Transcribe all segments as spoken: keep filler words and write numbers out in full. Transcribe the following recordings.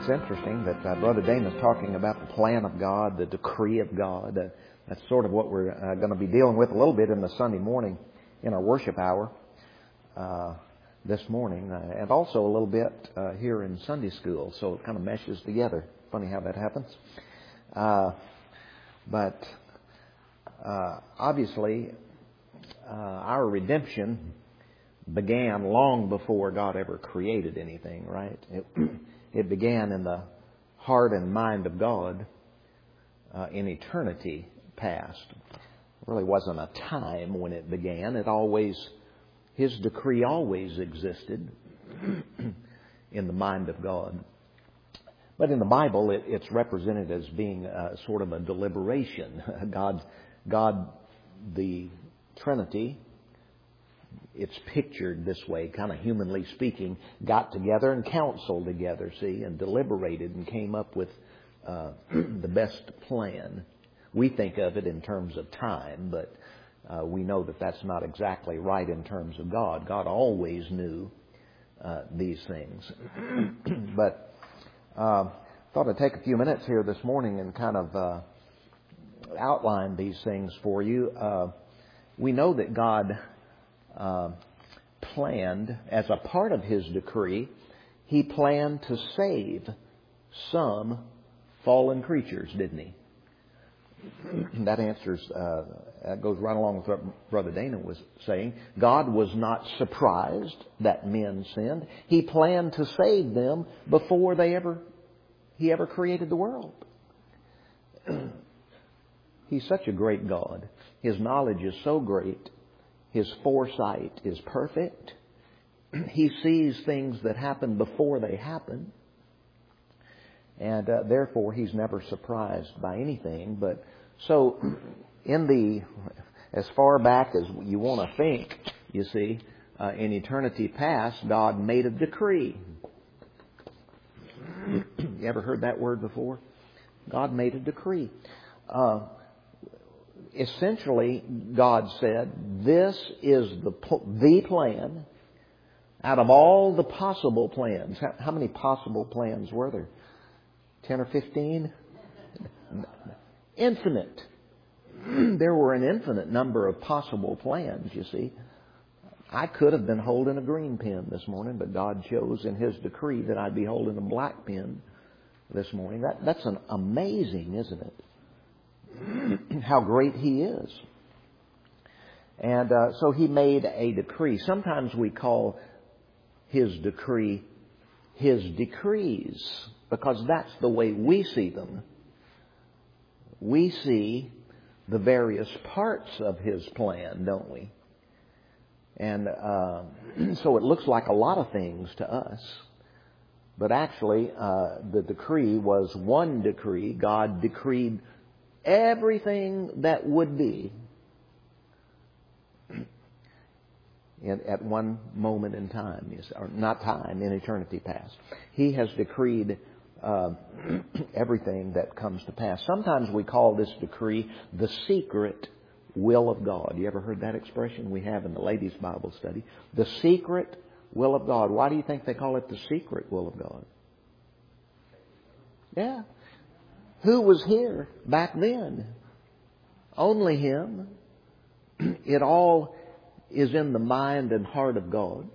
It's interesting that uh, Brother Dana's talking about the plan of God, the decree of God. Uh, that's sort of what we're uh, going to be dealing with a little bit in the Sunday morning in our worship hour uh, this morning, uh, and also a little bit uh, here in Sunday school. So it kind of meshes together. Funny how that happens. Uh, but uh, obviously, uh, our redemption began long before God ever created anything, right? It, it began in the heart and mind of God uh, in eternity past. It really wasn't a time when it began. It always, His decree always existed in the mind of God. But in the Bible, it, it's represented as being uh, sort of a deliberation. God, God, the Trinity, it's pictured this way, kind of humanly speaking, got together and counseled together, see, and deliberated and came up with uh, the best plan. We think of it in terms of time, but uh, we know that that's not exactly right in terms of God. God always knew uh, these things. But uh, thought I'd take a few minutes here this morning and kind of uh, outline these things for you. Uh, we know that God Uh, planned, as a part of His decree, He planned to save some fallen creatures, didn't He? That answers, uh, that goes right along with what Brother Dana was saying. God was not surprised that men sinned. He planned to save them before they ever, He ever created the world. He's such a great God. His knowledge is so great. His foresight is perfect. He sees things that happen before they happen. And uh, therefore, He's never surprised by anything. But so, in the, as far back as you want to think, you see, uh, in eternity past, God made a decree. You ever heard that word before? God made a decree. Uh, Essentially, God said, this is the the plan out of all the possible plans. How, how many possible plans were there? Ten or fifteen? Infinite. There were an infinite number of possible plans, you see. I could have been holding a green pen this morning, but God chose in His decree that I'd be holding a black pen this morning. That, that's an amazing, isn't it? How great He is. And uh, so He made a decree. Sometimes we call His decree His decrees, because that's the way we see them. We see the various parts of His plan, don't we? And uh, so it looks like a lot of things to us. But actually, uh, the decree was one decree. God decreed everything that would be in, at one moment in time, or not time, in eternity past. He has decreed uh, everything that comes to pass. Sometimes we call this decree the secret will of God. You ever heard that expression? We have in the ladies' Bible study. The secret will of God. Why do you think they call it the secret will of God? Yeah. Who was here back then? Only Him. It all is in the mind and heart of God.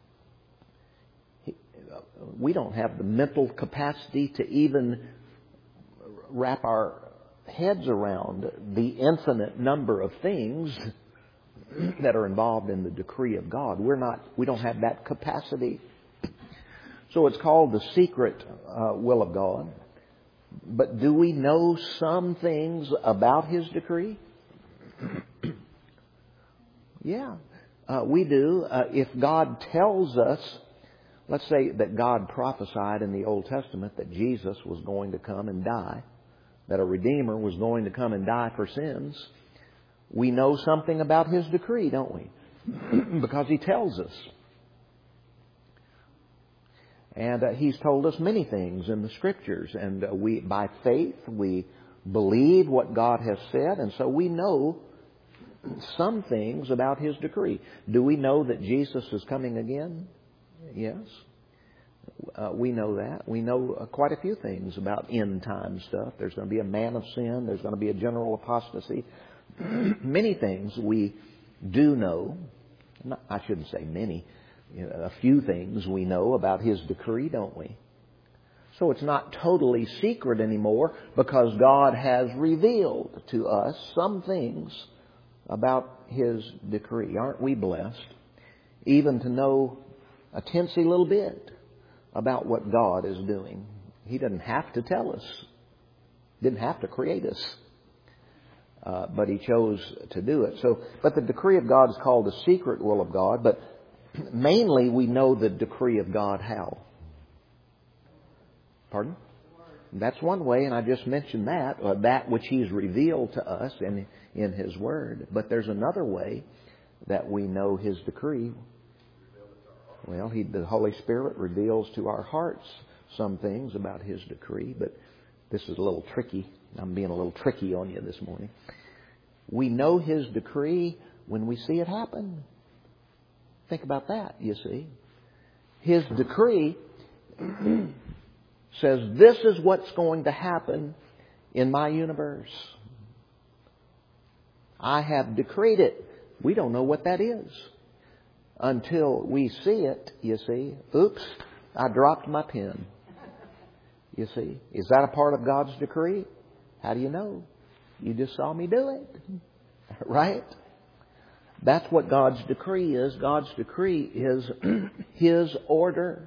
We don't have the mental capacity to even wrap our heads around the infinite number of things that are involved in the decree of God. We're not, we don't have that capacity. So it's called the secret uh, will of God. But do we know some things about His decree? Yeah, uh, we do. Uh, if God tells us, let's say that God prophesied in the Old Testament that Jesus was going to come and die, that a Redeemer was going to come and die for sins, we know something about His decree, don't we? Because He tells us. And uh, He's told us many things in the Scriptures. And uh, we, by faith, we believe what God has said. And so we know some things about His decree. Do we know that Jesus is coming again? Yes. Uh, we know that. We know uh, quite a few things about end time stuff. There's going to be a man of sin. There's going to be a general apostasy. Many things we do know. Not, I shouldn't say many. You know, a few things we know about His decree, don't we? So it's not totally secret anymore because God has revealed to us some things about His decree. Aren't we blessed even to know a teensy little bit about what God is doing? He doesn't have to tell us. Didn't have to create us. Uh, but He chose to do it. So, but the decree of God is called the secret will of God. But mainly we know the decree of God how? Pardon? That's one way, and I just mentioned that, uh, that which He's revealed to us in, in His Word. But there's another way that we know His decree. Well, he, the Holy Spirit reveals to our hearts some things about His decree, but this is a little tricky. I'm being a little tricky on you this morning. We know His decree when we see it happen. Think about that, you see. His decree says, this is what's going to happen in my universe. I have decreed it. We don't know what that is until we see it, you see. Oops, I dropped my pen. You see, is that a part of God's decree? How do you know? You just saw me do it. Right? That's what God's decree is. God's decree is His order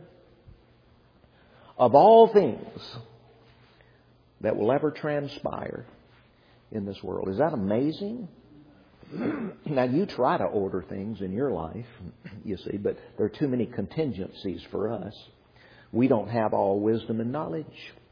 of all things that will ever transpire in this world. Is that amazing? Now, you try to order things in your life, you see, but there are too many contingencies for us. We don't have all wisdom and knowledge.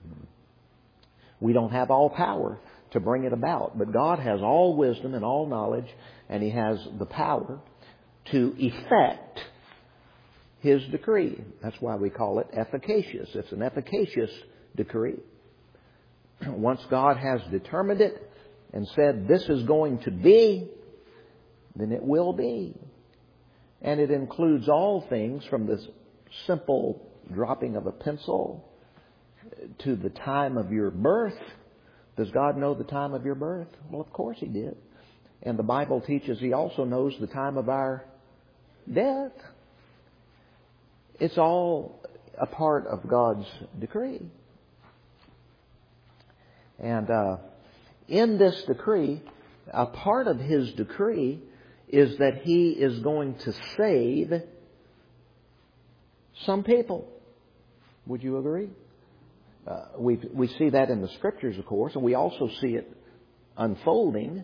We don't have all power to bring it about. But God has all wisdom and all knowledge, and He has the power to effect His decree. That's why we call it efficacious. It's an efficacious decree. Once God has determined it and said this is going to be, then it will be. And it includes all things from this simple dropping of a pencil to the time of your birth. Does God know the time of your birth? Well, of course He did. And the Bible teaches He also knows the time of our death. It's all a part of God's decree. And uh, in this decree, a part of His decree is that He is going to save some people. Would you agree? Uh, we we see that in the Scriptures, of course, and we also see it unfolding.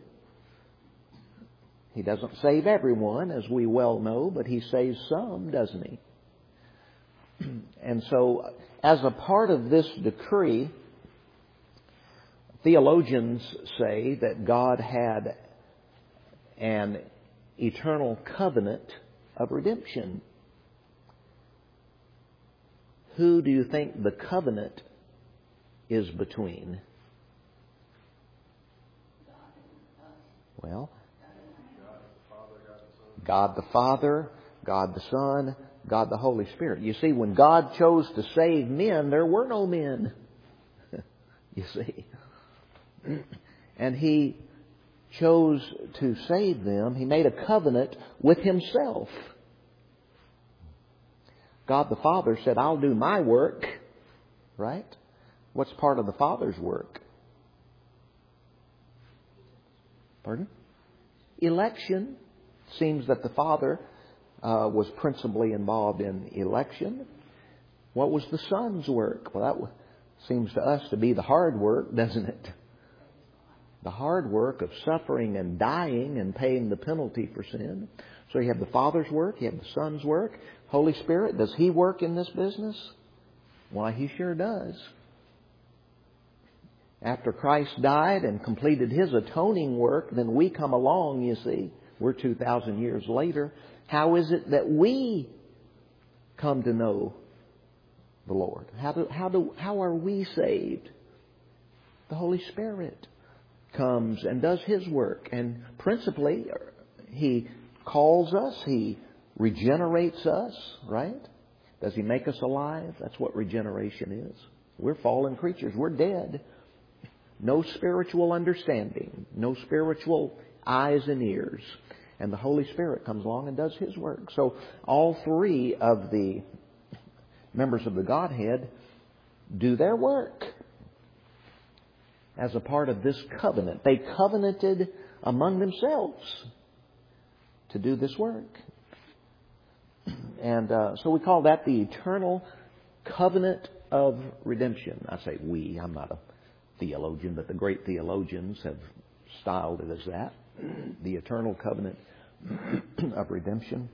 He doesn't save everyone, as we well know, but He saves some, doesn't He? And so, as a part of this decree, theologians say that God had an eternal covenant of redemption. Who do you think the covenant is between? Well, God the Father, God the Son, God the Holy Spirit. You see, when God chose to save men, there were no men. You see. And He chose to save them. He made a covenant with Himself. God the Father said, I'll do my work. Right? What's part of the Father's work? Pardon? Election. Seems that the Father uh, was principally involved in election. What was the Son's work? Well, that w- seems to us to be the hard work, doesn't it? The hard work of suffering and dying and paying the penalty for sin. So you have the Father's work, you have the Son's work. Holy Spirit, does He work in this business? Why, He sure does. After Christ died and completed His atoning work, then we come along, you see. We're two thousand years later. How is it that we come to know the Lord? How do, how do, how are we saved? The Holy Spirit comes and does His work. And principally, He calls us. He regenerates us, right? Does He make us alive? That's what regeneration is. We're fallen creatures. We're dead. No spiritual understanding. No spiritual eyes and ears. And the Holy Spirit comes along and does His work. So all three of the members of the Godhead do their work as a part of this covenant. They covenanted among themselves to do this work. And uh, so we call that the eternal covenant of redemption. I say we, I'm not a theologian, but the great theologians have styled it as that. The eternal covenant of redemption.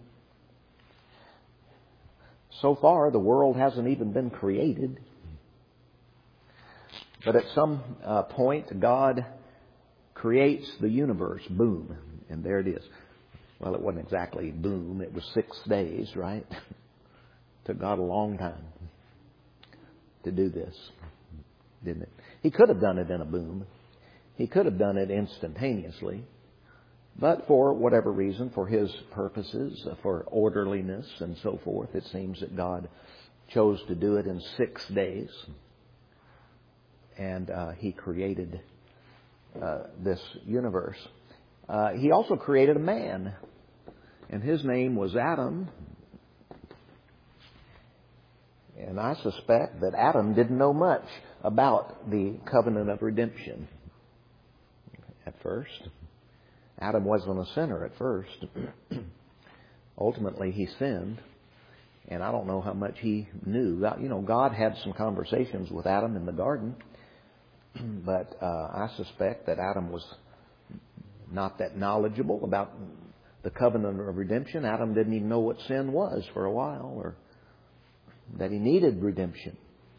So far, the world hasn't even been created. But at some uh, point, God creates the universe. Boom. And there it is. Well, it wasn't exactly boom. It was six days, right? Took God a long time to do this, didn't it? He could have done it in a boom. He could have done it instantaneously. But for whatever reason, for His purposes, for orderliness and so forth, it seems that God chose to do it in six days. And uh, He created uh, this universe. Uh, he also created a man. And his name was Adam. And I suspect that Adam didn't know much about the covenant of redemption at first. Adam wasn't a sinner at first. Ultimately, he sinned. And I don't know how much he knew. You know, God had some conversations with Adam in the garden. But uh, I suspect that Adam was not that knowledgeable about the covenant of redemption. Adam didn't even know what sin was for a while, or that he needed redemption.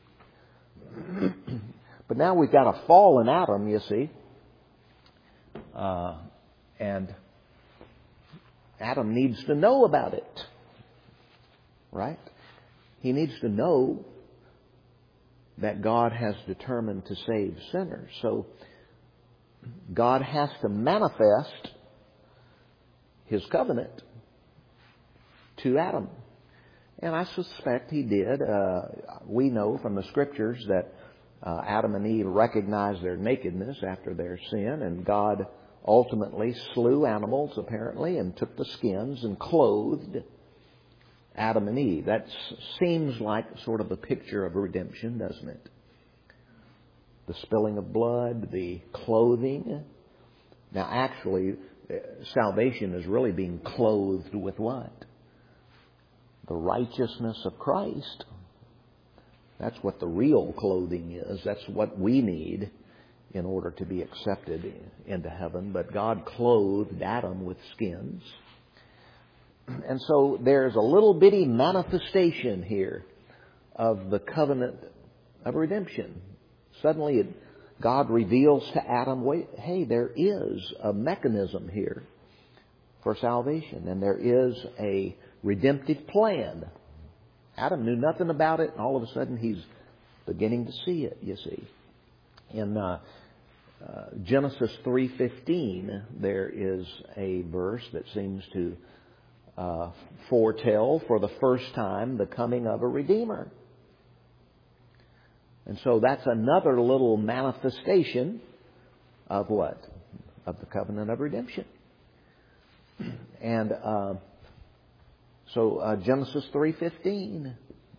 But now we've got a fallen Adam, you see. Uh, and Adam needs to know about it. Right? He needs to know that God has determined to save sinners. So God has to manifest His covenant to Adam. And I suspect He did. Uh, we know from the Scriptures that uh, Adam and Eve recognized their nakedness after their sin, and God ultimately slew animals, apparently, and took the skins and clothed Adam and Eve. That seems like sort of a picture of redemption, doesn't it? The spilling of blood, the clothing. Now, actually, salvation is really being clothed with what? The righteousness of Christ. That's what the real clothing is. That's what we need in order to be accepted into heaven. But God clothed Adam with skins. And so there's a little bitty manifestation here of the covenant of redemption. Suddenly it, God reveals to Adam, wait, hey, there is a mechanism here for salvation. And there is a redemptive plan. Adam knew nothing about it, and all of a sudden he's beginning to see it, you see. In uh, uh, Genesis three fifteen, there is a verse that seems to uh, foretell for the first time the coming of a Redeemer. And so that's another little manifestation of what? Of the covenant of redemption. And uh, so uh, Genesis three fifteen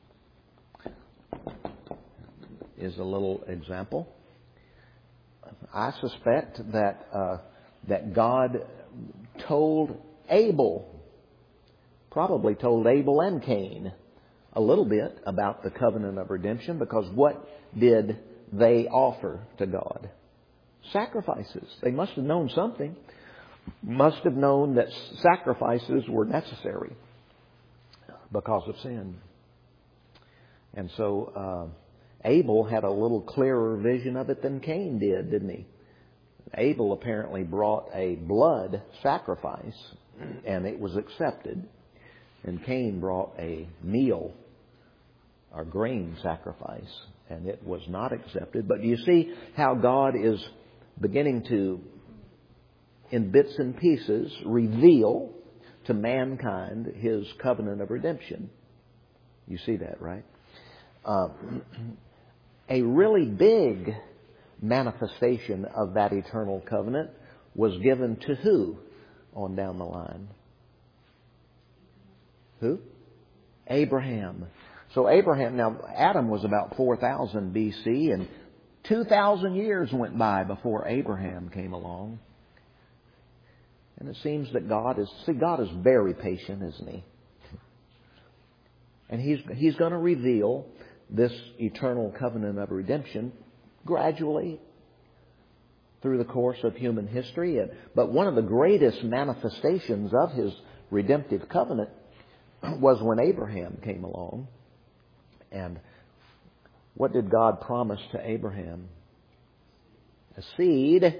is a little example. I suspect that uh, that God told Abel, probably told Abel and Cain, a little bit about the covenant of redemption, because what did they offer to God? Sacrifices. They must have known something. Must have known that sacrifices were necessary because of sin. And so uh, Abel had a little clearer vision of it than Cain did, didn't he? Abel apparently brought a blood sacrifice, and it was accepted. And Cain brought a meal or grain sacrifice, and it was not accepted. But you see how God is beginning to, in bits and pieces, reveal to mankind His covenant of redemption. You see that, right? Uh, a really big manifestation of that eternal covenant was given to who on down the line? Who? Abraham. So Abraham, now Adam was about four thousand B C, and two thousand years went by before Abraham came along. And it seems that God is, see, God is very patient, isn't He? And He's, He's going to reveal this eternal covenant of redemption gradually through the course of human history. But one of the greatest manifestations of His redemptive covenant was when Abraham came along. And what did God promise to Abraham? A seed.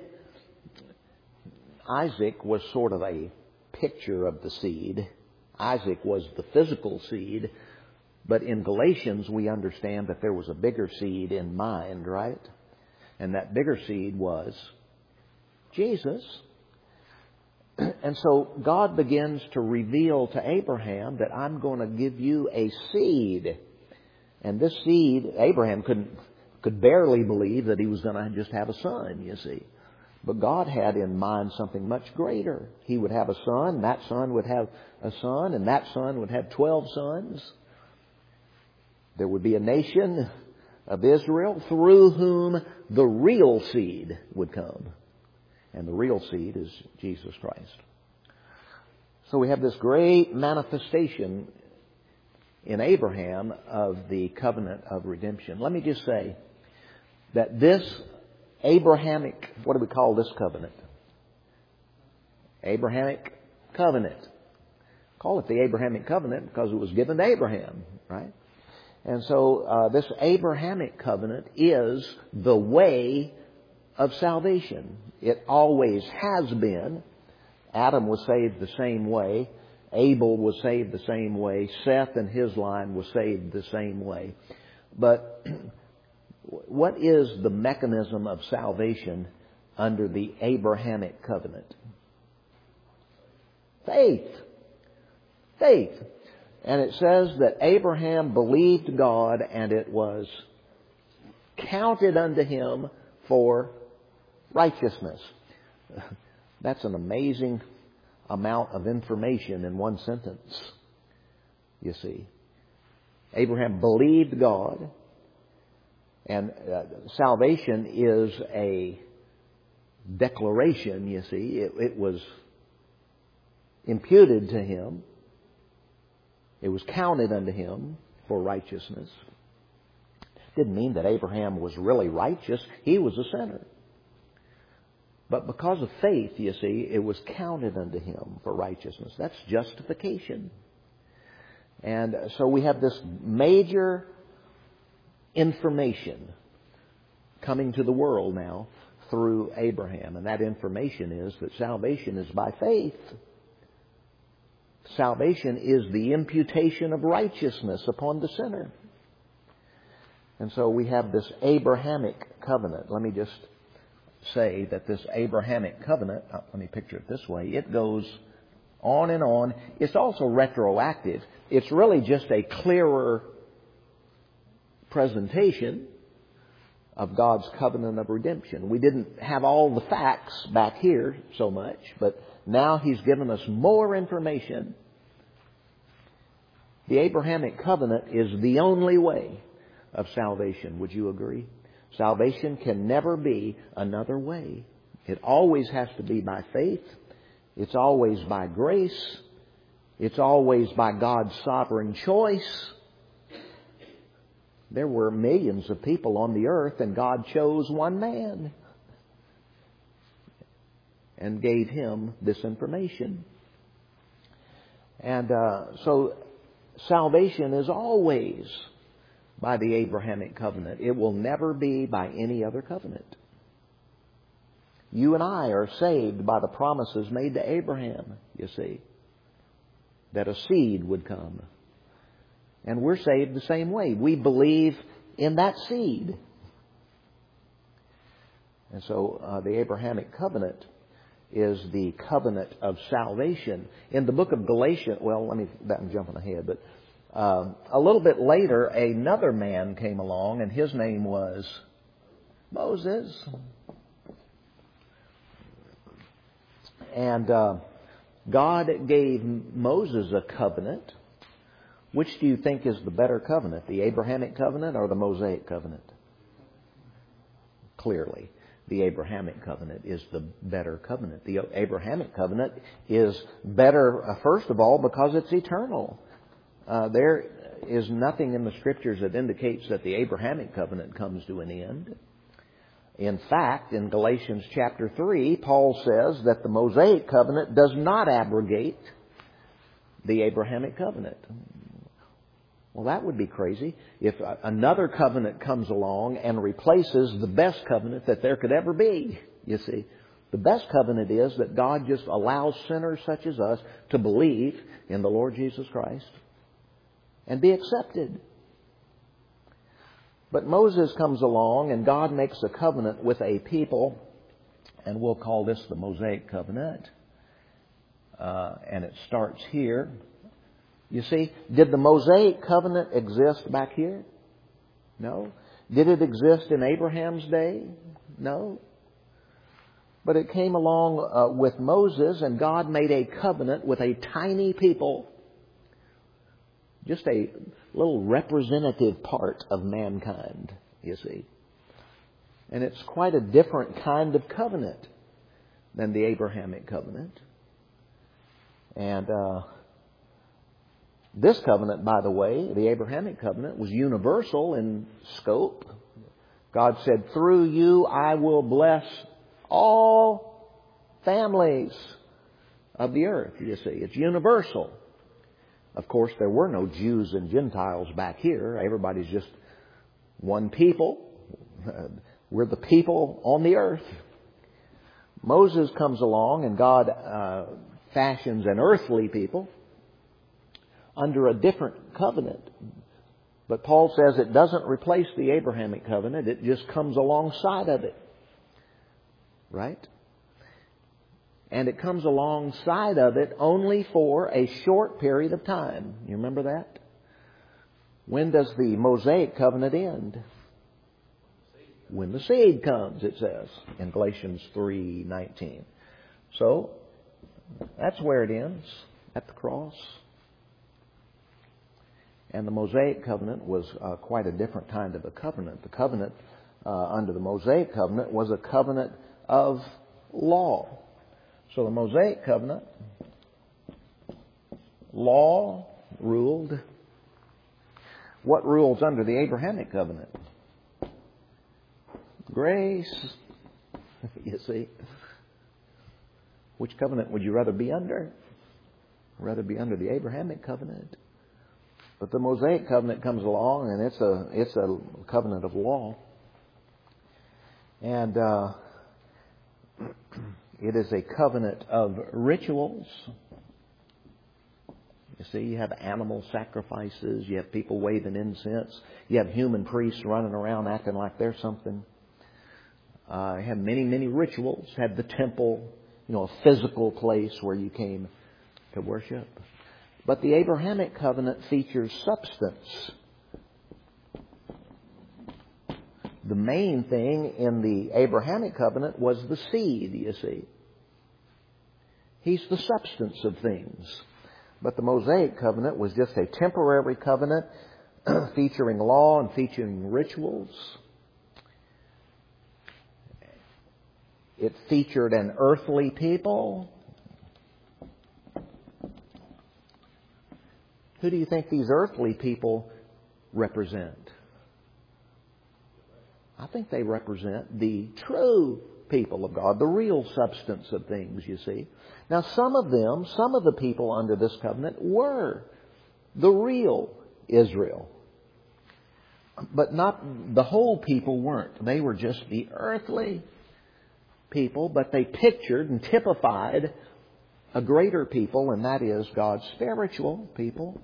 Isaac was sort of a picture of the seed. Isaac was the physical seed. But in Galatians, we understand that there was a bigger seed in mind, right? And that bigger seed was Jesus. And so God begins to reveal to Abraham that I'm going to give you a seed. And this seed, Abraham couldn't, could barely believe that he was going to just have a son, you see. But God had in mind something much greater. He would have a son, that son would have a son, and that son would have twelve sons. There would be a nation of Israel through whom the real seed would come. And the real seed is Jesus Christ. So we have this great manifestation in Abraham of the covenant of redemption. Let me just say that this Abrahamic, what do we call this covenant? Abrahamic covenant. Call it the Abrahamic covenant because it was given to Abraham, right? And so uh, this Abrahamic covenant is the way of salvation. It always has been. Adam was saved the same way. Abel was saved the same way. Seth and his line was saved the same way. But what is the mechanism of salvation under the Abrahamic covenant? Faith. Faith. And it says that Abraham believed God and it was counted unto him for righteousness. That's an amazing amount of information in one sentence, you see. Abraham believed God, and uh, salvation is a declaration, you see. It, it was imputed to him. It was counted unto him for righteousness. Didn't mean that Abraham was really righteous. He was a sinner. But because of faith, you see, it was counted unto him for righteousness. That's justification. And so we have this major information coming to the world now through Abraham. And that information is that salvation is by faith. Salvation is the imputation of righteousness upon the sinner. And so we have this Abrahamic covenant. Let me just say that this Abrahamic covenant, let me picture it this way, it goes on and on. It's also retroactive. It's really just a clearer presentation of God's covenant of redemption. We didn't have all the facts back here so much, but now He's given us more information. The Abrahamic covenant is the only way of salvation. Would you agree? Salvation can never be another way. It always has to be by faith. It's always by grace. It's always by God's sovereign choice. There were millions of people on the earth, and God chose one man and gave him this information. And uh, so salvation is always by the Abrahamic covenant. It will never be by any other covenant. You and I are saved by the promises made to Abraham, you see, that a seed would come. And we're saved the same way. We believe in that seed. And so uh, the Abrahamic covenant is the covenant of salvation. In the book of Galatians, well, let me, I'm jumping ahead, but Uh, a little bit later, another man came along, and his name was Moses. And uh, God gave Moses a covenant. Which do you think is the better covenant, the Abrahamic covenant or the Mosaic covenant? Clearly, the Abrahamic covenant is the better covenant. The Abrahamic covenant is better, uh, first of all, because it's eternal. Uh, there is nothing in the Scriptures that indicates that the Abrahamic covenant comes to an end. In fact, in Galatians chapter three, Paul says that the Mosaic covenant does not abrogate the Abrahamic covenant. Well, that would be crazy if another covenant comes along and replaces the best covenant that there could ever be, you see. The best covenant is that God just allows sinners such as us to believe in the Lord Jesus Christ and be accepted. But Moses comes along and God makes a covenant with a people, and we'll call this the Mosaic covenant. Uh, and it starts here. You see, did the Mosaic covenant exist back here? No. Did it exist in Abraham's day? No. But it came along uh, with Moses, and God made a covenant with a tiny people. Just a little representative part of mankind, you see. And it's quite a different kind of covenant than the Abrahamic covenant. And uh, this covenant, by the way, the Abrahamic covenant, was universal in scope. God said, through you I will bless all families of the earth, you see. It's universal. Of course, there were no Jews and Gentiles back here. Everybody's just one people. We're the people on the earth. Moses comes along and God uh, fashions an earthly people under a different covenant. But Paul says it doesn't replace the Abrahamic covenant. It just comes alongside of it. Right? And it comes alongside of it only for a short period of time. You remember that? When does the Mosaic covenant end? When the seed comes, it says in Galatians three nineteen. So, that's where it ends, at the cross. And the Mosaic covenant was uh, quite a different kind of a covenant. The covenant uh, under the Mosaic covenant was a covenant of law. So the Mosaic covenant, law ruled. What rules under the Abrahamic covenant? Grace. You see. Which covenant would you rather be under? Rather be under the Abrahamic covenant. But the Mosaic covenant comes along, and it's a it's a covenant of law. And uh, it is a covenant of rituals. You see, you have animal sacrifices. You have people waving incense. You have human priests running around acting like they're something. Uh, you have many, many rituals. You have the temple, you know, a physical place where you came to worship. But the Abrahamic covenant features substance. The main thing in the Abrahamic covenant was the seed, you see. He's the substance of things. But the Mosaic covenant was just a temporary covenant featuring law and featuring rituals. It featured an earthly people. Who do you think these earthly people represent? I think they represent the true people of God, the real substance of things, you see. Now, some of them, some of the people under this covenant were the real Israel. But not the whole people weren't. They were just the earthly people, but they pictured and typified a greater people, and that is God's spiritual people.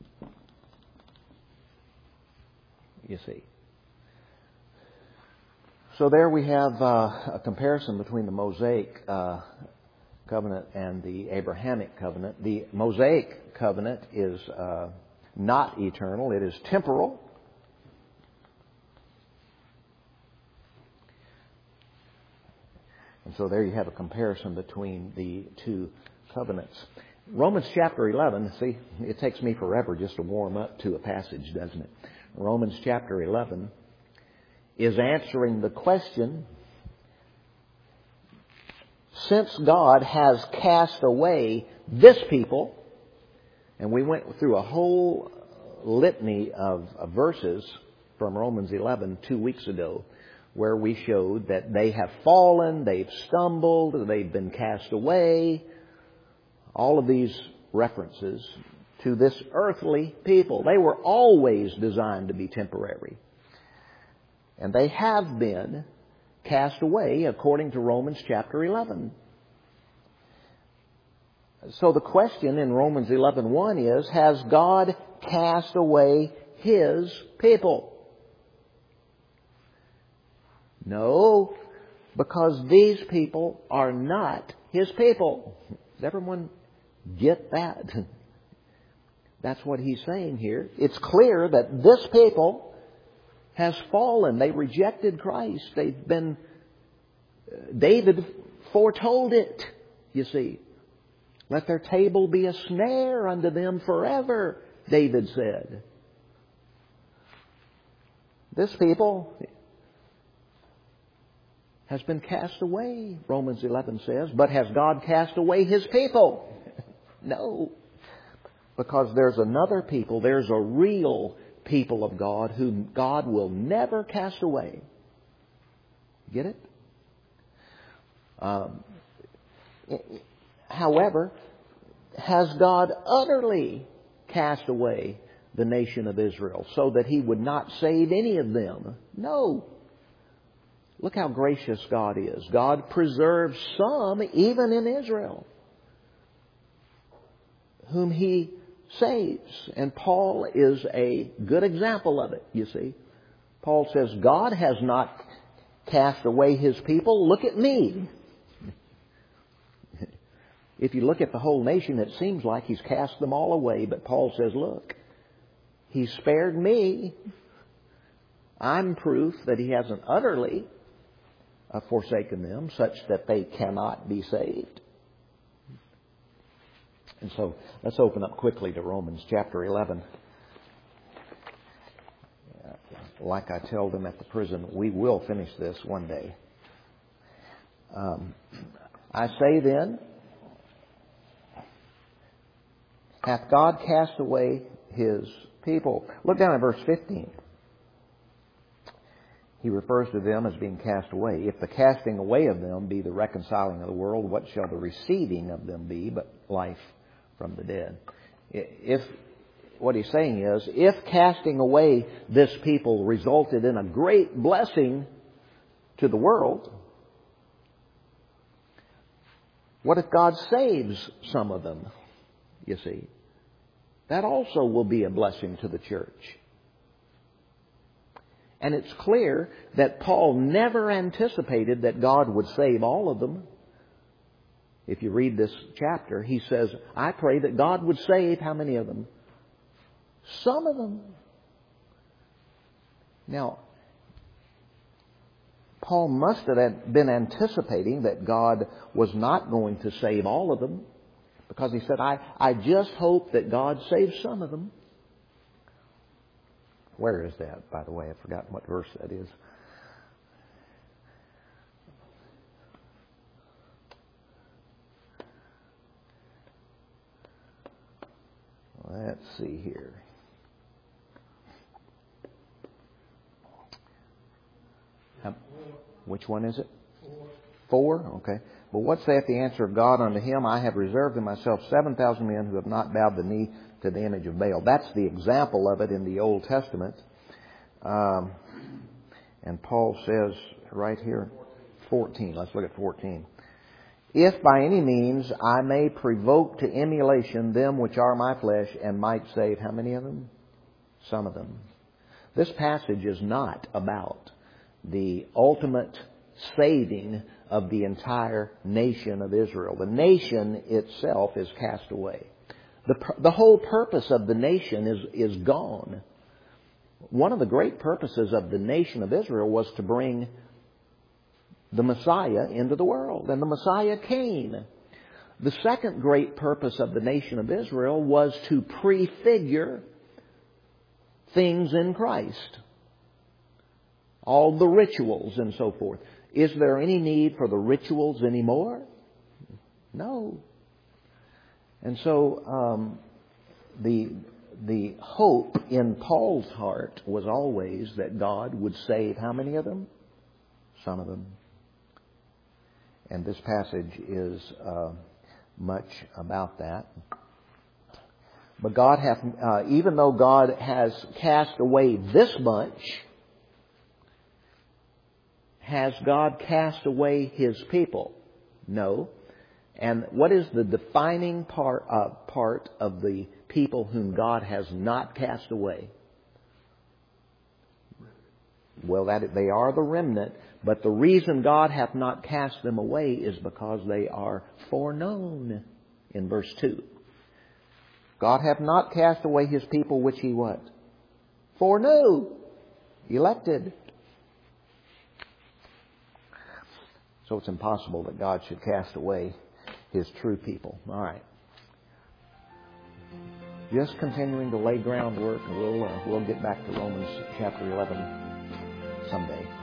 You see. So there we have uh, a comparison between the Mosaic uh, covenant and the Abrahamic covenant. The Mosaic covenant is uh, not eternal. It is temporal. And so there you have a comparison between the two covenants. Romans chapter eleven, see, it takes me forever just to warm up to a passage, doesn't it? Romans chapter eleven is answering the question, since God has cast away this people, and we went through a whole litany of, of verses from Romans eleven two weeks ago, where we showed that they have fallen, they've stumbled, they've been cast away. All of these references to this earthly people. They were always designed to be temporary. And they have been cast away according to Romans chapter eleven. So the question in Romans eleven one is, has God cast away His people? No, because these people are not His people. Does everyone get that? That's what he's saying here. It's clear that this people has fallen. They rejected Christ. They've been... David foretold it, you see. Let their table be a snare unto them forever, David said. This people has been cast away, Romans eleven says. But has God cast away His people? No. Because there's another people, there's a real people of God whom God will never cast away. Get it? Um, however, has God utterly cast away the nation of Israel so that He would not save any of them? No. Look how gracious God is. God preserves some, even in Israel, whom He saves. And Paul is a good example of it, you see. Paul says, God has not cast away His people. Look at me. If you look at the whole nation, it seems like He's cast them all away. But Paul says, look, He spared me. I'm proof that He hasn't utterly forsaken them, such that they cannot be saved. And so let's open up quickly to Romans chapter eleven. Like I tell them at the prison, we will finish this one day. Um, I say then, hath God cast away His people? Look down at verse fifteen. He refers to them as being cast away. If the casting away of them be the reconciling of the world, what shall the receiving of them be but life from the dead? If what he's saying is, if casting away this people resulted in a great blessing to the world, what if God saves some of them? You see, that also will be a blessing to the church. And it's clear that Paul never anticipated that God would save all of them. If you read this chapter, he says, I pray that God would save how many of them? Some of them. Now, Paul must have been anticipating that God was not going to save all of them, because he said, I, I just hope that God saves some of them. Where is that, by the way? I've forgotten what verse that is. Let's see here. How, which one is it? Four. Four? Okay. But what saith the answer of God unto him? I have reserved in myself seven thousand men who have not bowed the knee to the image of Baal. That's the example of it in the Old Testament. Um, and Paul says right here, fourteen. Let's look at fourteen. If by any means I may provoke to emulation them which are my flesh, and might save how many of them? Some of them. This passage is not about the ultimate saving of the entire nation of Israel. The nation itself is cast away. The, the whole purpose of the nation is, is gone. One of the great purposes of the nation of Israel was to bring the Messiah into the world. And the Messiah came. The second great purpose of the nation of Israel was to prefigure things in Christ. All the rituals and so forth. Is there any need for the rituals anymore? No. And so um, the the hope in Paul's heart was always that God would save how many of them? Some of them. And this passage is uh, much about that. But God hath, uh, even though God has cast away this bunch, has God cast away His people? No. And what is the defining part, uh, part of the people whom God has not cast away? Well, that they are the remnant, but the reason God hath not cast them away is because they are foreknown in verse two. God hath not cast away His people which He what? Foreknew. Elected. So it's impossible that God should cast away His true people. All right. Just continuing to lay groundwork, and we'll uh, we'll get back to Romans chapter eleven someday.